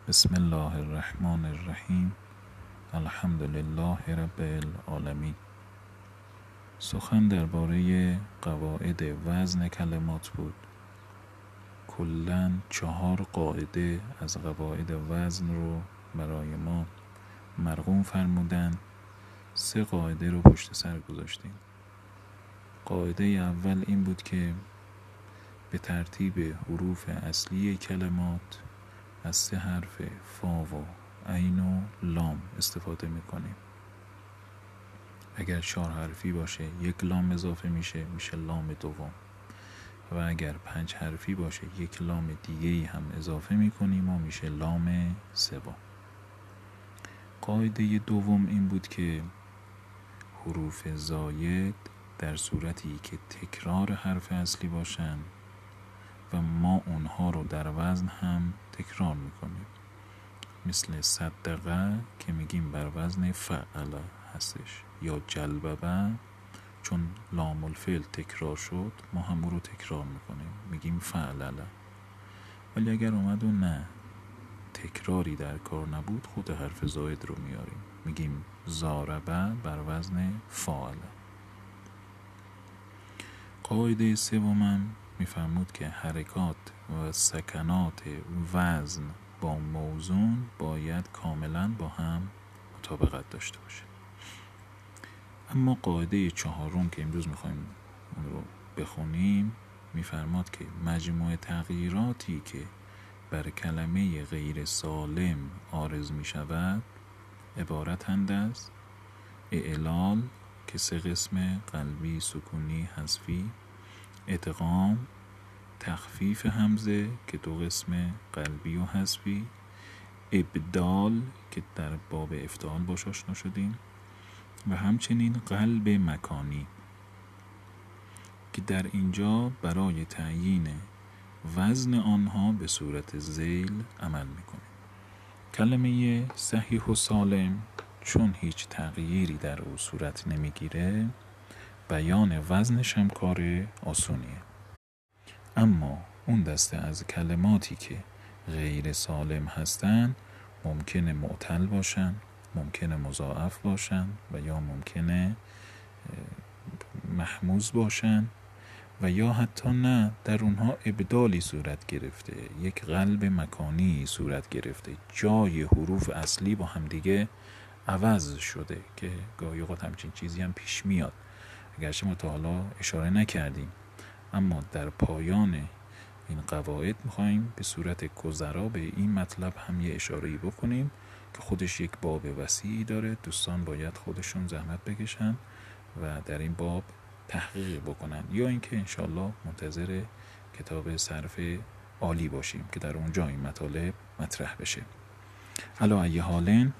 بسم الله الرحمن الرحیم. الحمد لله رب العالمین. سخن درباره قواعد وزن کلمات بود. کلاً 4 قاعده از قواعد وزن رو برای ما مرقوم فرمودن. 3 قاعده رو پشت سر گذاشتیم. قاعده اول این بود که به ترتیب حروف اصلی کلمات از 3 حرف فا و عین و لام استفاده میکنیم. اگر 4 حرفی باشه 1 لام اضافه میشه لام دوم، و اگر 5 حرفی باشه 1 لام دیگه هم اضافه میکنیم و میشه لام سوم. قاعده دوم این بود که حروف زاید در صورتی که تکرار حرف اصلی باشن و ما اونها رو در وزن هم تکرار میکنیم، مثل صدقه که میگیم بر وزن فعل هستش، یا جلببه چون لام الفعل تکرار شد ما هم رو تکرار میکنیم میگیم فعلله. ولی اگر اومد و نه تکراری در کار نبود خود حرف زاید رو میاریم میگیم زاربه بر وزن فاعله. قاعده سومم میفرمود که حرکات و سکنات وزن با موزون باید کاملا با هم مطابقت داشته باشه. اما قاعده چهارم که امروز میخوایم اون رو بخونیم میفرماد که مجموع تغییراتی که بر کلمه غیر سالم عارض میشود عبارتند از اعلال که 3 قسم قلبی، سکونی، حذفی، ادغام، تخفیف همزه که 2 قسم قلبی و حذفی، ابدال که در باب افتعال باش آشنا شدیم، و همچنین قلب مکانی که در اینجا برای تعیین وزن آنها به صورت ذیل عمل میکنه. کلمه صحیح و سالم چون هیچ تغییری در او صورت نمیگیره بیان وزنش هم کار آسونیه. اما اون دسته از کلماتی که غیر سالم هستن ممکنه معتل باشن، ممکنه مضاعف باشن و یا ممکنه محموز باشن و یا حتی نه در اونها ابدالی صورت گرفته، یک قلب مکانی صورت گرفته، جای حروف اصلی با هم دیگه عوض شده که گاهی اوقات همچین چیزی هم پیش میاد، اگرچه ما تا حالا اشاره نکردیم. اما در پایان این قواعد میخوایم به صورت گذرا به این مطلب هم یه اشاره‌ای بکنیم که خودش یک باب وسیعی داره. دوستان باید خودشون زحمت بکشن و در این باب تحقیق بکنن، یا اینکه انشالله منتظر کتاب صرف عالی باشیم که در اونجا این مطالب مطرح بشه. علی ای حالن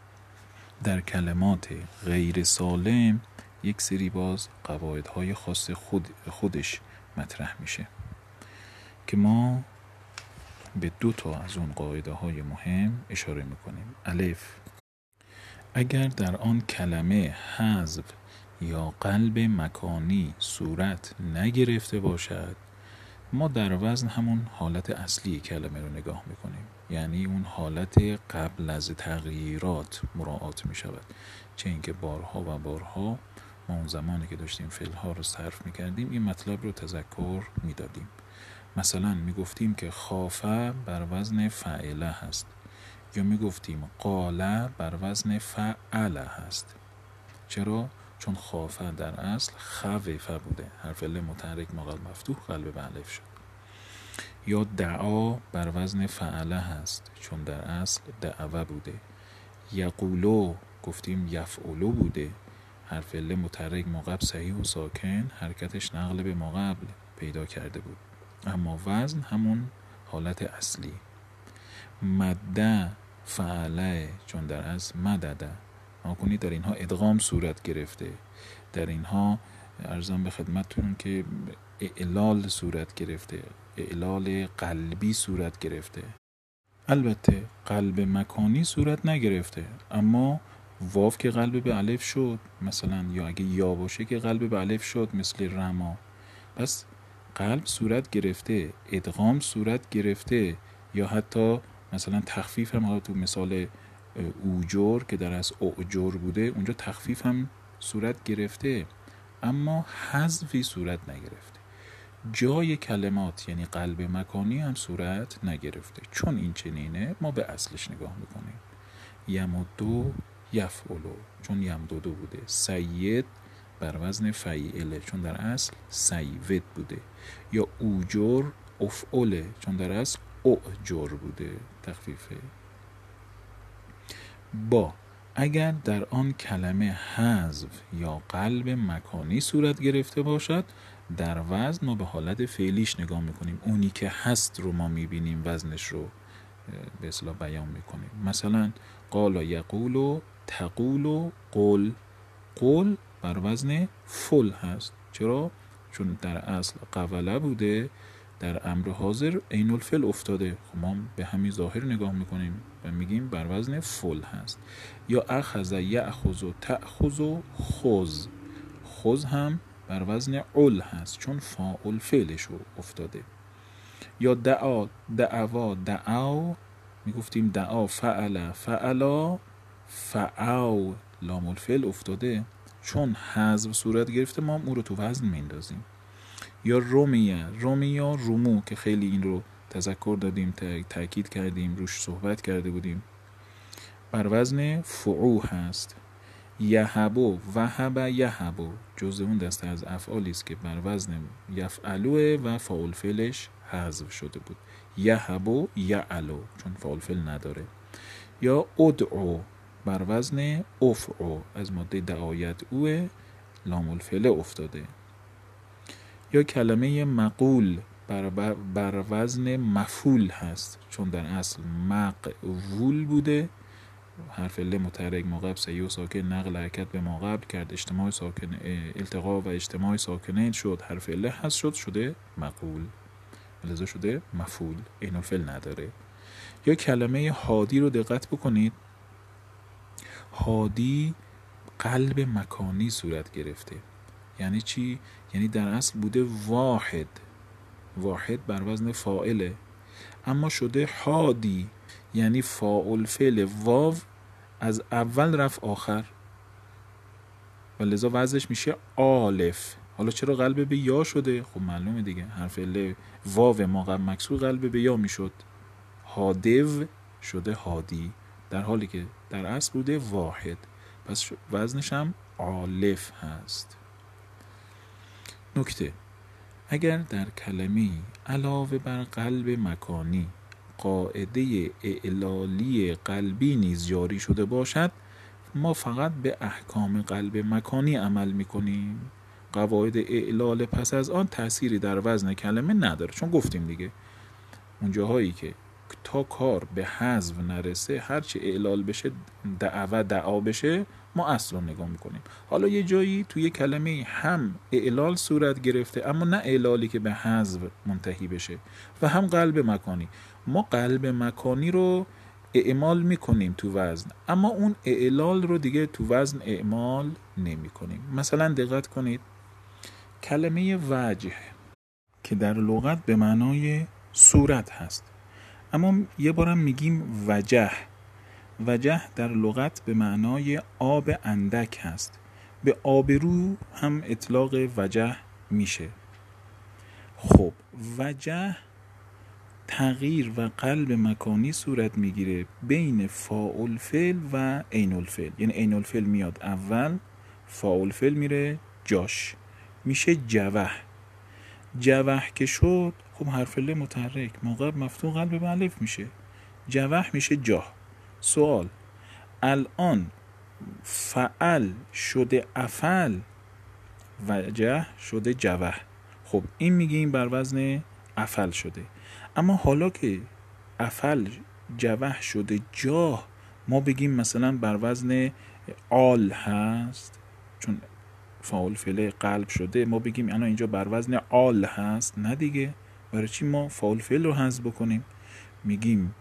در کلمات غیر سالم یک سری باز قواعدهای خاص خودش مطرح میشه که ما به 2 تا از اون قاعده های مهم اشاره میکنیم. الف، اگر در آن کلمه حذف یا قلب مکانی صورت نگرفته باشد ما در وزن همون حالت اصلی کلمه رو نگاه میکنیم، یعنی اون حالت قبل از تغییرات مراعات میشود. چه اینکه بارها و بارها ما اون زمانی که داشتیم فعلها رو صرف میکردیم این مطلب رو تذکر میدادیم. مثلا میگفتیم که خافه بر وزن فعله هست، یا میگفتیم قاله بر وزن فعله هست. چرا؟ چون خافه در اصل خوفه بوده، حرف ل متحرک مقابل مفتوح قلب به الف شد. یا دعا بر وزن فعله هست چون در اصل دعوه بوده. یقولو گفتیم یفعلو بوده، حرف ل متحرک مقابل صحیح و ساکن حرکتش نقل به مقابل پیدا کرده بود، اما وزن همون حالت اصلی. مده فعله چون در اصل مدده، ناکنید در اینها ادغام صورت گرفته، در اینها عرضم به خدمتتون که اعلال صورت گرفته، اعلال قلبی صورت گرفته. البته قلب مکانی صورت نگرفته، اما واو که قلب به الف شد مثلا، یا اگه یا باشه که قلب به الف شد مثل رما، پس قلب صورت گرفته، ادغام صورت گرفته، یا حتی مثلا تخفیف هم تو مثال اوجر که در اصل اوجر بوده، اونجا تخفیف هم صورت گرفته اما حذفی صورت نگرفته. جای کلمات یعنی قلب مکانی هم صورت نگرفته. چون این چنینه ما به اصلش نگاه میکنیم. یمدو یفعلو چون یمدودو بوده. سید بر وزن فعیله چون در اصل سیود بوده. یا اوجر افعله چون در اصل اوجر بوده تخفیفه. با اگر در آن کلمه حذف یا قلب مکانی صورت گرفته باشد، در وزن ما به حالت فعلیش نگاه میکنیم. اونی که هست رو ما میبینیم وزنش رو به اصطلاح بیان میکنیم. مثلا قال یقول و تقول و قل. قل بر وزن فل هست. چرا؟ چون در اصل قوله بوده، در امر حاضر عین الفعل افتاده. خب ما به همین ظاهر نگاه میکنیم و میگیم بر وزن فل هست. یا اخذ یأخذ و تأخذ و خذ. خذ هم بر وزن عل هست چون فاعل فعلش افتاده. یا دعا دعوا دعاو، میگفتیم دعا فعل فعلا فعاو، لام الفعل افتاده چون حذف صورت گرفته ما اون رو تو وزن میندازیم. یا رومیه رومیا رومو که خیلی این رو تذکر دادیم، تأکید کردیم، روش صحبت کرده بودیم، بر وزن فعو هست. یهبو وهب یهبو جزء اون دسته از افعالی است که بر وزن یفعلوه و فاعل فعلش حذف شده بود. یهبو یعلو چون فاعل فعل نداره. یا ادعو بر وزن افعو از ماده دعایت اوه، لام الفعل افتاده. یا کلمه مقول بر وزن مفعول هست چون در اصل مقول بوده، حرف ل متحرک ما قبل سیو ساکن نقل حرکت به ما قبل کرد، اجتماع ساکن التقا و اجتماع ساکنین شد، حرف ل هست شده مقول، لذا شده مفعول، عین الفعل نداره. یا کلمه هادی رو دقت بکنید. هادی قلب مکانی صورت گرفته. یعنی چی؟ یعنی در اصل بوده واحد، واحد بر وزن فاعله، اما شده هادی یعنی فاعل فعل واو از اول رفت آخر و لذا وزنش میشه آلف. حالا چرا قلب به یا شده؟ خب معلومه دیگه، حرف ل واو ما قبل مکسور قلب به یا میشد، هادو شده هادی، در حالی که در اصل بوده واحد، پس وزنش هم آلف هست. نکته: اگر در کلمه‌ای علاوه بر قلب مکانی قاعده اعلالی قلبی نیز جاری شده باشد، ما فقط به احکام قلب مکانی عمل میکنیم. قواعد اعلال پس از آن تأثیری در وزن کلمه نداره، چون گفتیم دیگه اون جاهایی که تا کار به حذف نرسه هرچی اعلال بشه دعا بشه ما اصلا نگاه میکنیم. حالا یه جایی توی کلمه هم اعلال صورت گرفته اما نه اعلالی که به حذف منتهی بشه و هم قلب مکانی، ما قلب مکانی رو اعمال میکنیم تو وزن اما اون اعلال رو دیگه تو وزن اعمال نمی کنیم. مثلا دقت کنید کلمه وجه که در لغت به معنای صورت هست، اما یه بارم میگیم وجه. وجه در لغت به معنای آب اندک هست، به آبرو هم اطلاق وجه میشه. خب وجه تغییر و قلب مکانی صورت میگیره بین فاعل فعل و عین الفعل، یعنی عین الفعل میاد اول، فاعل فعل میره جاش، میشه جوه. جوه که شد خب حرف ل متحرک موقع مفتوح قلب به الف میشه، جوه میشه جاه. سوال: الان فعل شده افعل، وجه شده جوه، خب این میگیم بر وزن افعل شده، اما حالا که افعل جوه شده جاه ما بگیم مثلا بر وزن آل هست، چون فاعل فعل قلب شده ما بگیم انا اینجا بر وزن آل هست؟ نه دیگه، برای چی ما فاعل فعل رو حذف بکنیم؟ میگیم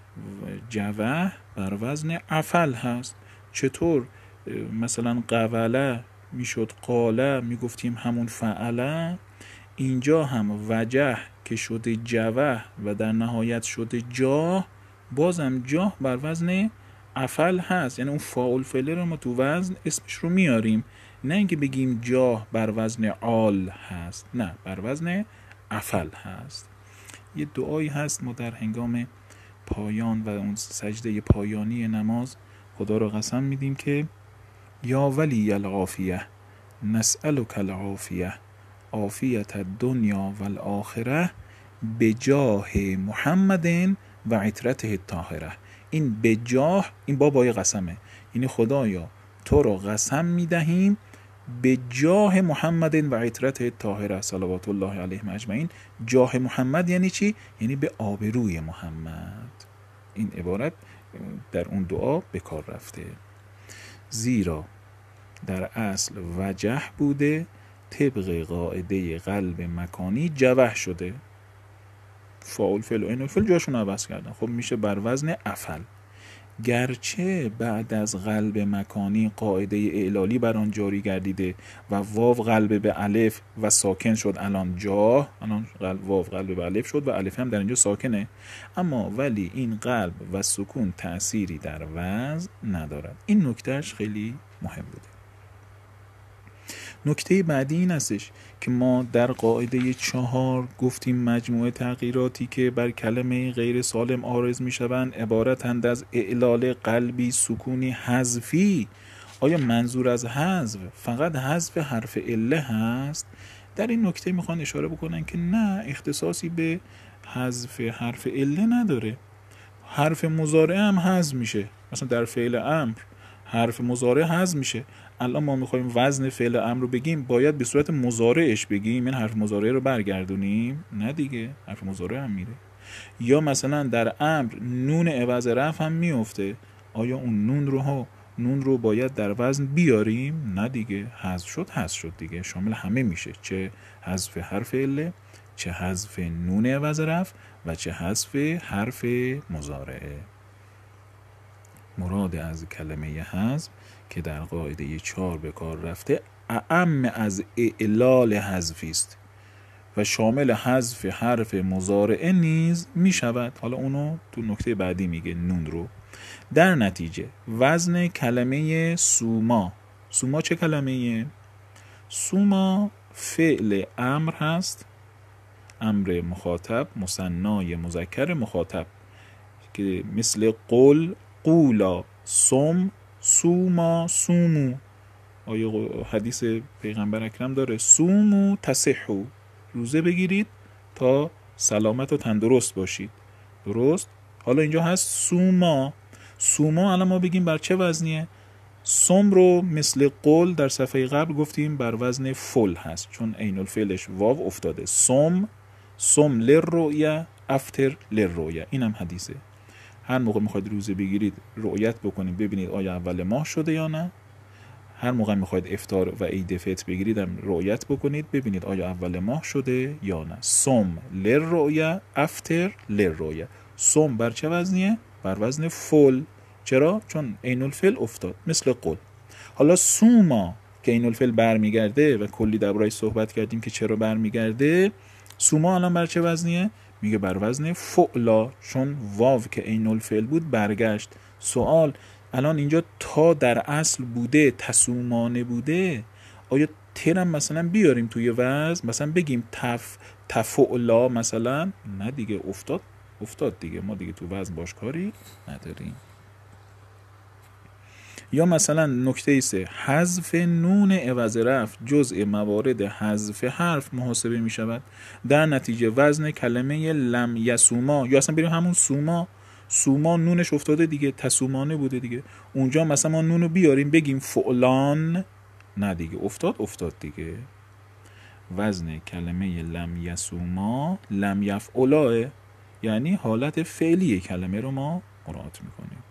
جوه بر وزن افعل هست. چطور مثلا قوله میشد قاله، میگفتیم همون فعله، اینجا هم وجه که شده جوه و در نهایت شده جاه بازم جاه بر وزن افعل هست، یعنی اون فاعل فعله رو ما تو وزن اسمش رو میاریم، نه اینکه بگیم جاه بر وزن آل هست، نه، بر وزن افعل هست. یه دعایی هست ما در هنگام پایان و اون سجده پایانی نماز خدا رو قسم میدیم که یا ولی العافیه نسألک العافیه عافیت الدنیا و الاخره بجاه محمد و عطرته الطاهره. این بجاه، این بابای قسمه، یعنی خدایا تو رو قسم میدهیم به جاه محمد و عطرته الطاهره صلوات الله علیه اجمعین. جاه محمد یعنی چی؟ یعنی به آبروی محمد. این عبارت در اون دعا به کار رفته. زیرا در اصل وجه بوده، طبق قاعده قلب مکانی جوه شده. فاعل فعل و عین الفعل جاشون عوض کردن، خب میشه بر وزن افعل. گرچه بعد از قلب مکانی قاعده اعلالی بر آن جاری گردیده و واو قلب به الف و ساکن شد، الان جاه، الان واو قلب به الف شد و الف هم در اینجا ساکنه، اما ولی این قلب و سکون تأثیری در وزن ندارد. این نکتهش خیلی مهم بوده. نکته بعدی این هستش که ما در قاعده 4 گفتیم مجموعه تغییراتی که بر کلمه غیر سالم عارض می شوند عبارتند از اعلال قلبی سکونی حذفی. آیا منظور از حذف فقط حذف حرف عله هست؟ در این نکته میخوان اشاره بکنن که نه، اختصاصی به حذف حرف عله نداره. حرف مضارع هم حذف میشه، مثلا در فعل امر حرف مضارع حذف میشه. الان ما میخوایم وزن فعل امر رو بگیم، باید به صورت مضارعش بگیم، این حرف مضارع رو برگردونیم؟ نه دیگه، حرف مضارع هم میره. یا مثلا در امر نون عوض رفع هم میفته، آیا اون نون رو باید در وزن بیاریم؟ نه دیگه، حذف شد دیگه، شامل همه میشه، چه حذف حرف عله، چه حذف نون عوض رفع و چه حذف حرف مضارعه. مراد از کلمه حذف که در قاعده 4 به کار رفته اعم از اعلال حذفی است و شامل حذف حرف مضارعه نیز می شود. حالا اونو تو نکته بعدی میگه نون رو. در نتیجه وزن کلمه سوما چه کلمه‌ایه؟ سوما فعل امر هست، امر مخاطب، مثنای مذکر مخاطب، که مثل قل، قولا، سم، سوما، سومو. آیا حدیث پیغمبر اکرم داره سومو تصحو، روزه بگیرید تا سلامت و تندرست باشید، درست؟ حالا اینجا هست سوما الان ما بگیم بر چه وزنیه؟ سم رو مثل قول در صفحه قبل گفتیم بر وزن فل هست، چون عین الفعلش واو افتاده. سم للرؤیا افطر للرؤیا، این هم حدیثه. هر موقع میخواید روزه بگیرید رؤیت بکنید ببینید آیا اول ماه شده یا نه. هر موقع میخواید افطار و عید فطر بگیرید هم رؤیت بکنید ببینید آیا اول ماه شده یا نه. سم للرؤیا افطر للرؤیا. سم بر چه وزنیه؟ بر وزن فل. چرا؟ چون عین الفعل افتاد مثل قل. حالا سوما که عین الفعل برمیگرده و کلی درباره‌اش صحبت کردیم که چرا برمیگرده، سوما الان بر چه وزنیه؟ میگه بر وزن فعلا، چون واو که عین الفعل بود برگشت. سوال الان اینجا تا در اصل بوده، تسومانه بوده، آیا ترم مثلا بیاریم توی وزن، مثلا بگیم تفعلا مثلا؟ نه دیگه، افتاد دیگه، ما دیگه تو وزن باش کاری نداریم. یا مثلا نکته 3 حذف نون عوض رفع جزء موارد حذف حرف محاسبه می شود. در نتیجه وزن کلمه لم یسوما، یا اصلا بریم همون سوما نونش افتاده دیگه، تسومانه بوده دیگه، اونجا مثلا ما نونو بیاریم بگیم فعلان؟ نه دیگه، افتاد دیگه. وزن کلمه لم یسوما لم یفعلاه، یعنی حالت فعلی کلمه رو ما مراعات میکنیم.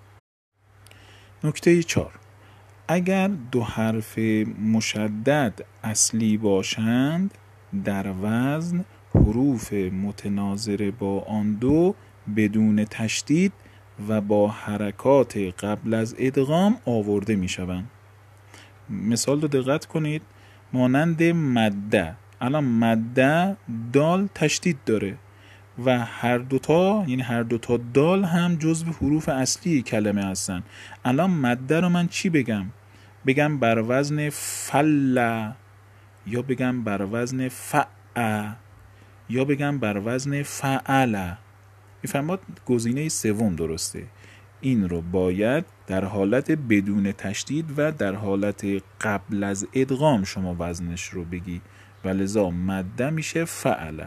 نکته 4 اگر دو حرف مشدد اصلی باشند در وزن حروف متناظر با آن دو بدون تشدید و با حرکات قبل از ادغام آورده می شوند. مثال رو دقت کنید، مانند مده. الان مده دال تشدید داره، و هر دوتا یعنی هر دوتا دال هم جزو حروف اصلی کلمه هستن. الان مده رو من چی بگم؟ بگم بر وزن فل، یا بگم بر وزن فع، یا بگم بر وزن فعل. میفهمید؟ گزینه سوم درسته. این رو باید در حالت بدون تشدید و در حالت قبل از ادغام شما وزنش رو بگی و لذا مده میشه فعل.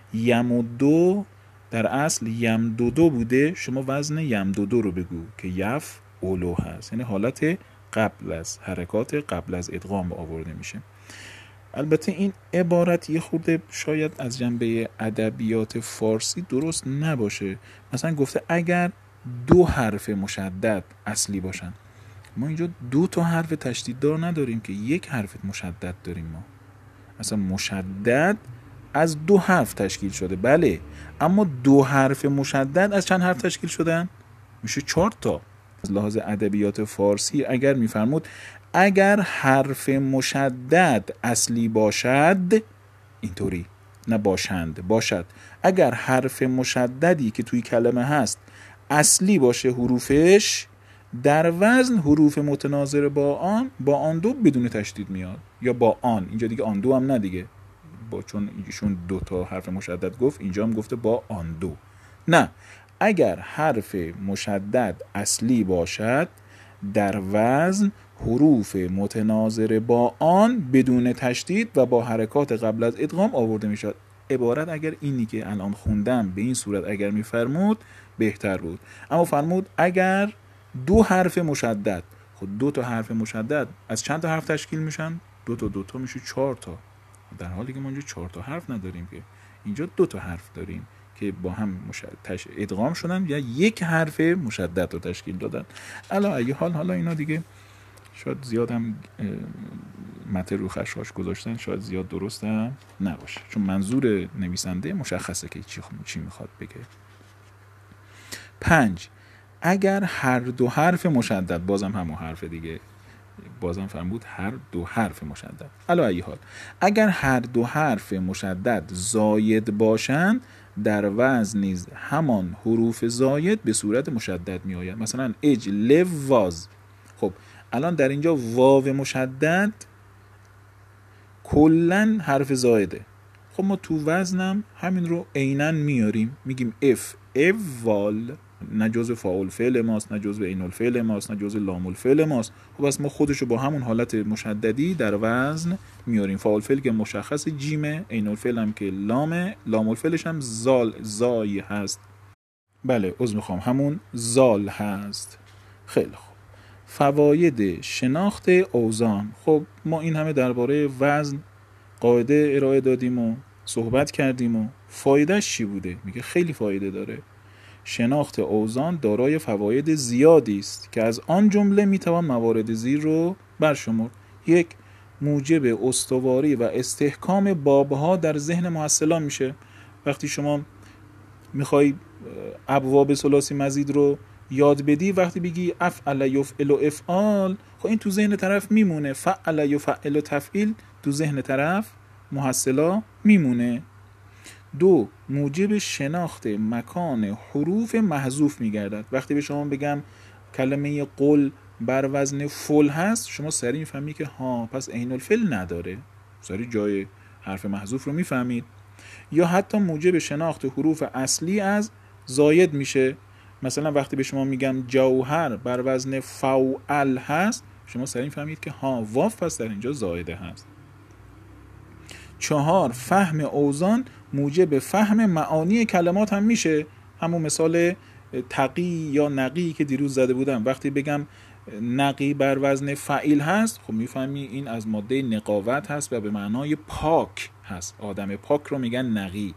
یمدو در اصل یمدودو بوده، شما وزن یمدودو رو بگو که یف اولو هست، یعنی حالت قبل از حرکات قبل از ادغام آورده میشه. البته این عبارت یه خورده شاید از جنبه ادبیات فارسی درست نباشه. مثلا گفته اگر 2 حرف مشدد اصلی باشن. ما اینجا 2 تا حرف تشدیددار نداریم که 1 حرف مشدد داریم. ما اصلا مشدد از 2 حرف تشکیل شده، بله، اما 2 حرف مشدد از چند حرف تشکیل شدن؟ میشه 4 تا. از لحاظ ادبیات فارسی اگر میفرمود اگر حرف مشدد اصلی باشد، اینطوری نه باشند، باشد، اگر حرف مشددی که توی کلمه هست اصلی باشه حروفش، در وزن حروف متناظر با آن دو بدون تشدید میاد، یا با آن. اینجا دیگه آن دو هم نه دیگه، چون ایشون 2 تا حرف مشدد گفت، اینجا هم گفته با آن دو. نه، اگر حرف مشدد اصلی باشد در وزن حروف متناظر با آن بدون تشدید و با حرکات قبل از ادغام آورده می شود. عبارت اگر اینی که الان خوندم به این صورت اگر می فرمود بهتر بود، اما فرمود اگر 2 حرف مشدد. خود 2 تا حرف مشدد از چند تا حرف تشکیل میشن؟ 2 تا 2 تا میشه 4 تا، در حالی که ما اینجا 4 تا حرف نداریم، که اینجا 2 تا حرف داریم که با هم ادغام شدن یا 1 حرف مشدد رو تشکیل دادن. علا ای حال، حالا اینا دیگه شاید زیاد هم متن رو خشخاش گذاشتن، شاید زیاد درست هم نباشه، چون منظور نویسنده مشخصه که چی میخواد بگه. 5. اگر هر 2 حرف مشدد، بازم همون حرف دیگه، بازم فرمود هر 2 حرف مشدد. علا ای حال، اگر هر 2 حرف مشدد زاید باشند در وزن نیز همان حروف زاید به صورت مشدد می آید. مثلا اجل واز. خب الان در اینجا واو مشدد کلن حرف زایده. خب ما تو وزنم همین رو عیناً میاریم، میگیم اف وال، نه جزء فاعل فعل ماست، نه جزء عین الفعل ماست، نه جزء لام الفعل ماست. خب بس ما خودشو با همون حالت مشددی در وزن میاریم. فاعل فعل که مشخص جیمه، عین الفعل هم که لامه، لام الفعلش هم زای هست. بله عذر میخوام، همون زال هست. خیلی خوب. فواید شناخت اوزان. خب ما این همه درباره وزن قاعده ارائه دادیم و صحبت کردیم و فایدهش چی بوده؟ میگه خیلی فایده داره. شناخت اوزان دارای فواید زیادی است که از آن جمله میتوان موارد زیر رو برشمرد. 1. موجب استواری و استحکام بابها در ذهن محصلان میشه. وقتی شما میخوای ابواب ثلاثی مزید رو یاد بدی، وقتی بگی افعل یفعل و افعال، خب این تو ذهن طرف میمونه. فعل یفعل و تفعیل تو ذهن طرف محصلا میمونه. 2. موجب شناخت مکان حروف محذوف میگردد. وقتی به شما بگم کلمه قل بر وزن فل هست، شما سریع میفهمی که ها پس عین الفعل نداره، سریع جای حرف محذوف رو میفهمید. یا حتی موجب شناخت حروف اصلی از زاید میشه. مثلا وقتی به شما میگم جوهر بر وزن فوعل هست، شما سریع فهمید که ها واو پس در اینجا زایده هست. 4. فهم اوزان موجب فهم معانی کلمات هم میشه. همون مثال تقی یا نقی که دیروز زده بودم، وقتی بگم نقی بر وزن فعیل هست، خب میفهمی این از ماده نقاوت هست و به معنای پاک هست. آدم پاک رو میگن نقی.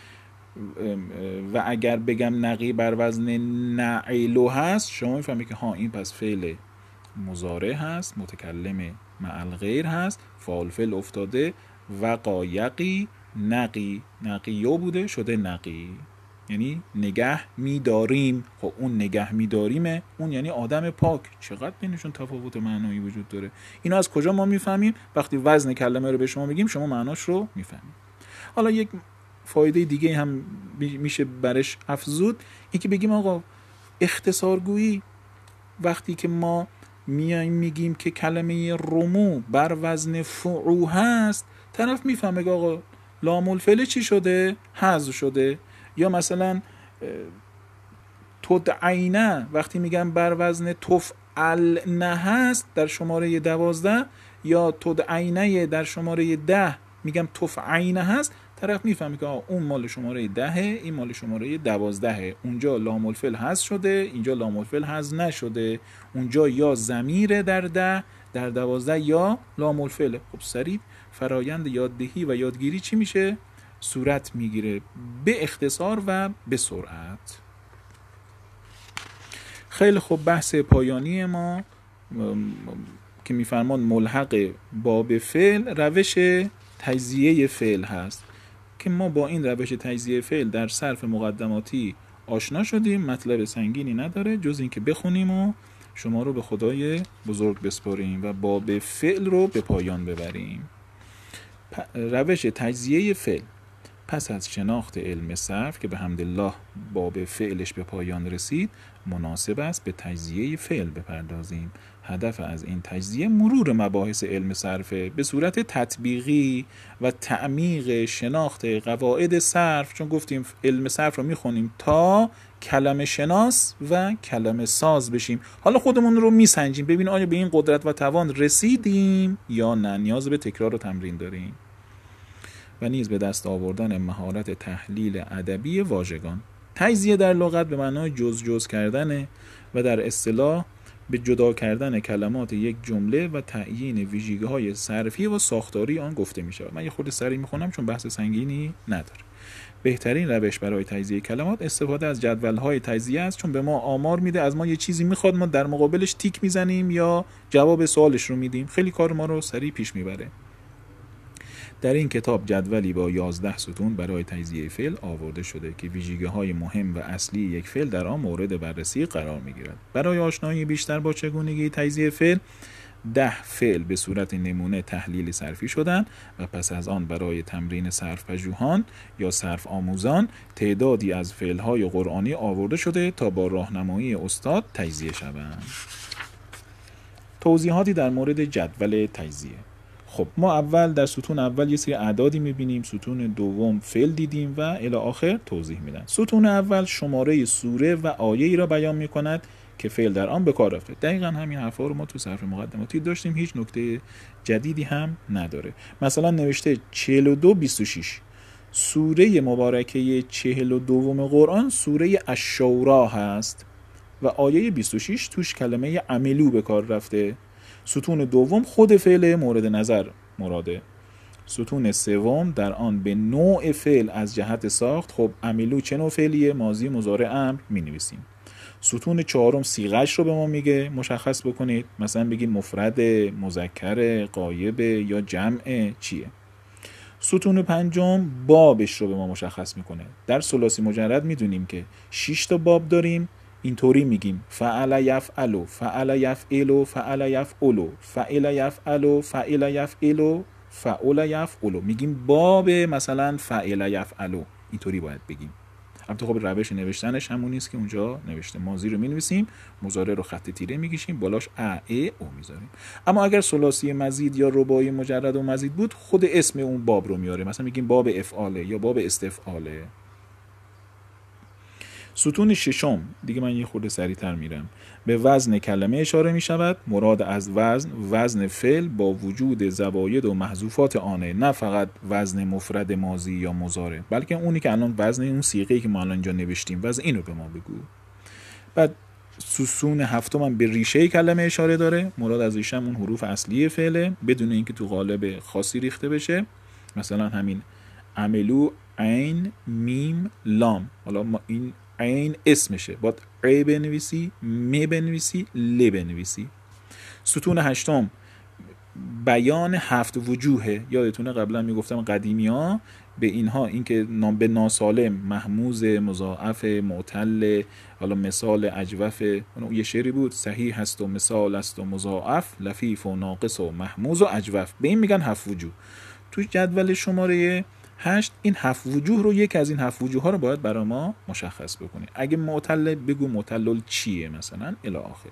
و اگر بگم نقی بر وزن نعیلو هست، شما میفهمی که ها این پس فعل مضارع هست، متکلم مع الغیر هست، فاعل فعل افتاده و قایقی نقیو بوده شده نقی، یعنی نگه میداریم. خب اون نگه میداریمه، اون یعنی آدم پاک. چقدر بینشون تفاوت معنایی وجود داره. اینو از کجا ما میفهمیم؟ وقتی وزن کلمه رو به شما میگیم شما معناش رو میفهمید. حالا یک فایده دیگه هم میشه برش افزود، این که بگیم آقا اختصارگویی وقتی که ما میایم میگیم که کلمه رمو بر وزن فعو هست، طرف میفهمه که آقا لام الفعل چی شده؟ حذف شده. یا مثلا تدعینه وقتی میگم بر وزن تفعلنه هست در شماره 12، یا تدعینه در شماره 10 میگم تفعینه هست، طرف میفهمه که اون مال شماره 10، این مال شماره 12. اونجا لام الفعل حذف شده، اینجا لام الفعل حذف نشده، اونجا یا ضمیر در 10 در 12 یا لام الفعل. خب سریع فرایند یاددهی و یادگیری چی میشه؟ صورت میگیره به اختصار و به سرعت. خیلی خوب، بحث پایانی ما که میفرمان ملحق باب فعل روش تجزیه فعل هست که ما با این روش تجزیه فعل در صرف مقدماتی آشنا شدیم. مطلب سنگینی نداره جز این که بخونیم و شما رو به خدای بزرگ بسپاریم و باب فعل رو به پایان ببریم. روش تجزیه فعل پس از شناخت علم صرف که به حمدالله باب فعلش به پایان رسید، مناسب است به تجزیه فعل بپردازیم. هدف از این تجزیه مرور مباحث علم صرفه به صورت تطبیقی و تعمیق شناخت قواعد صرف، چون گفتیم علم صرف رو میخونیم تا کلمه شناس و کلمه ساز بشیم. حالا خودمون رو میسنجیم ببینیم آیا به این قدرت و توان رسیدیم یا نه، نیاز به تکرار و تمرین داریم. و نیز به دست آوردن مهارت تحلیل ادبی واژگان. تجزیه در لغت به معنای جز کردن و در اصطلاح به جدا کردن کلمات یک جمله و تعیین ویژگی‌های صرفی و ساختاری آن گفته می‌شود. من یه خورده سریع می‌خونم چون بحث سنگینی نداره. بهترین روش برای تجزیه کلمات استفاده از جدول‌های تجزیه است، چون به ما آمار میده، از ما یه چیزی میخواد، ما در مقابلش تیک میزنیم یا جواب سوالش رو میدیم. خیلی کار ما رو سریع پیش میبره. در این کتاب جدولی با 11 ستون برای تجزیه فعل آورده شده که ویژگی‌های مهم و اصلی یک فعل در آن مورد بررسی قرار می‌گیرد. برای آشنایی بیشتر با چگونگی تجزیه فعل، 10 فعل به صورت نمونه تحلیل صرفی شدند و پس از آن برای تمرین صرف پژوهان یا صرف آموزان تعدادی از فعل‌های قرآنی آورده شده تا با راهنمایی استاد تجزیه شوند. توضیحاتی در مورد جدول تجزیه. خب ما اول در ستون اول یه سری اعدادی میبینیم، ستون دوم فعل دیدیم و الی آخر توضیح میدن. ستون اول شماره سوره و آیه ای را بیان میکند که فعل در آن به کار رفته. دقیقاً همین حرفا رو ما تو صرف مقدماتی داشتیم، هیچ نکته جدیدی هم نداره. مثلا نوشته 42:26 سوره مبارکه 42 قرآن سوره الشورا هست و آیه 26 توش کلمه عملو به کار رفته. ستون دوم خود فعل مورد نظر مراده. ستون سوم در آن به نوع فعل از جهت ساخت. خب عملو چه نوع فعلیه؟ ماضی مضارع امر می نویسیم. ستون چهارم صیغه‌اش رو به ما میگه مشخص بکنید، مثلا بگید مفرد، مذکر، غایب یا جمع چیه. ستون پنجم بابش رو به ما مشخص میکنه. در ثلاثی مجرد میدونیم که 6 تا باب داریم. اینطوری میگیم فعل یفعل، فعل یفعل، فعل یفعل، فعل یفعل، فعل یفعل، فعل یفعل. میگیم باب مثلا فعل یفعل، اینطوری باید بگیم. البته خب روش نوشتنش همون نیست که اونجا نوشته. ماضی رو مینویسیم، مضارع رو خط تیره میکشیم، بالاش او میذاریم. اما اگر ثلاثی مزید یا رباعی مجرد و مزید بود، خود اسم اون باب رو میاره، مثلا میگیم باب افعاله یا باب استفعاله. ستون ششم دیگه من یه خورده سریعتر میرم. به وزن کلمه اشاره می شود. مراد از وزن فعل با وجود زواید و محذوفات آنه، نه فقط وزن مفرد ماضی یا مضارع، بلکه اونی که الان وزن اون صیغه‌ای که ما الان اینجا نوشتیم، وزن اینو به ما بگو. بعد ستون هفتم هم به ریشه کلمه اشاره داره. مراد از ریشه اون حروف اصلی فعله بدون اینکه تو قالب خاصی ریخته بشه. مثلا همین عملو، عین، میم، لام. حالا ما این عین اسمشه، باید ع بنویسی، م بنویسی، ل بنویسی. ستون هشتم بیان 7 وجوهه. یادتونه قبلا میگفتم قدیمی ها به اینها اینکه به ناسالم، محموز، مضاعف، معتل، حالا مثال اجوف، یه شعری بود صحیح هست و مثال است و مضاعف، لفیف و ناقص و محموز و اجوف، به این میگن 7 وجوه. تو جدول شماره 8 این 7 وجوه رو، یک از این 7 وجوه ها رو باید برای ما مشخص بکنی. اگه معتل بگو معتل چیه مثلا الی آخر.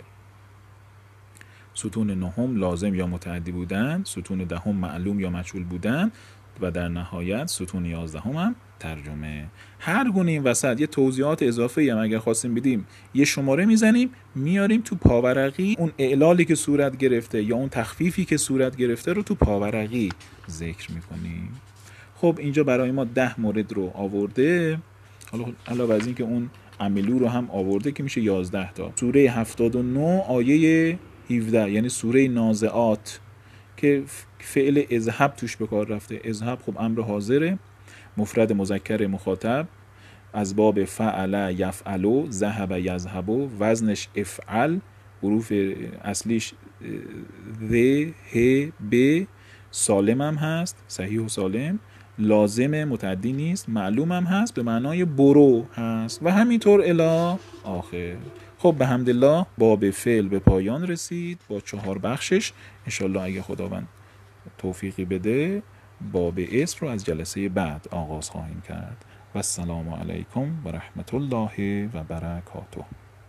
ستون نهم لازم یا متعدی بودن، ستون دهم معلوم یا مجهول بودن و در نهایت ستون 11 هم ترجمه. هر گونه این وسط یه توضیحات اضافه هم اگر خواستیم بدیم یه شماره میزنیم میاریم تو پاورقی، اون اعلالی که صورت گرفته یا اون تخفیفی که صورت گرفته رو تو پاورقی ذکر میکنیم. خب اینجا برای ما 10 مورد رو آورده. حالا علاوه از این که اون عملو رو هم آورده که میشه 11 تا. سوره 79 آیه 17 یعنی سوره نازعات که فعل اذهب توش به کار رفته. اذهب خب امر حاضره، مفرد مذکر مخاطب، از باب فعل یفعلو، ذهب یذهبو، وزنش افعل، حروف اصلیش ذ ه ب، سالم هم هست، صحیح و سالم، لازم متعدی نیست، معلوم هم هست به معنای برو هست و همینطور الی آخر. خب به حمدالله باب فعل به پایان رسید با 4 بخشش. انشالله اگه خداوند توفیقی بده باب اسم رو از جلسه بعد آغاز خواهیم کرد. و السلام علیکم و رحمت الله و برکاته.